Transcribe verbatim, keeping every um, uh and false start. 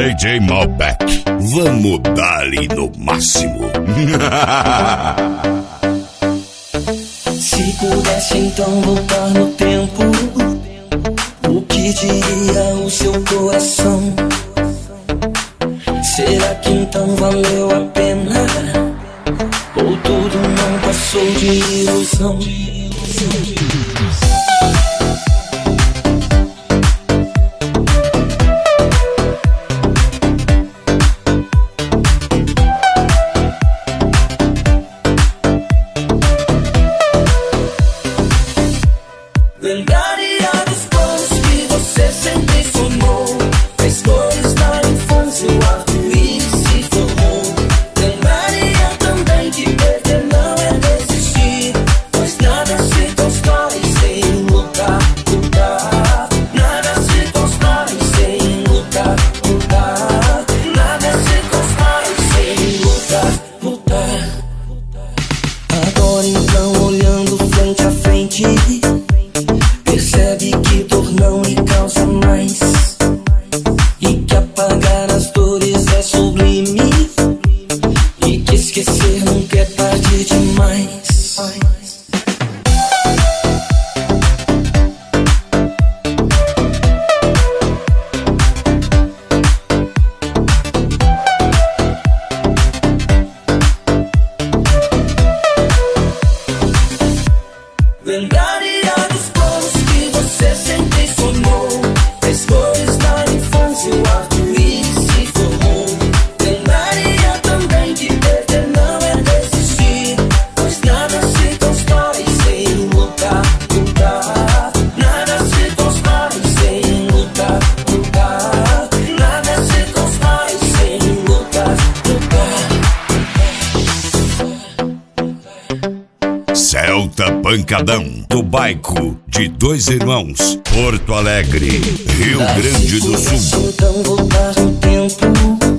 D J Malbec, vamos dar-lhe no máximo. Se pudesse então voltar no tempo, o que diria o seu coração? Será que então valeu a pena? Ou tudo não passou de ilusão? Lembraria dos planos que você sempre sonhou, as cores da infância, o arco-íris se formou. Lembraria também de perder não é desistir, pois nada se constrói sem lutar, lutar. Nada se constrói sem lutar, lutar. Nada se constrói sem lutar, lutar. Agora então, olhando frente a frente, percebe que dor não lhe causa mais, e que apagar as dores é sublime, e que esquecer nunca é tarde demais. Lembraria dos planos que você sempre sonhou, as cores da infância, o arco-íris se formou. Lembraria também de perder não é desistir, pois nada se constrói sem lutar, lutar. Nada se constrói sem lutar, lutar. Nada se constrói sem lutar, lutar. Celta Pancadão, do bairro de Dois Irmãos, Porto Alegre, Rio Grande do Sul. Então voltar no tempo,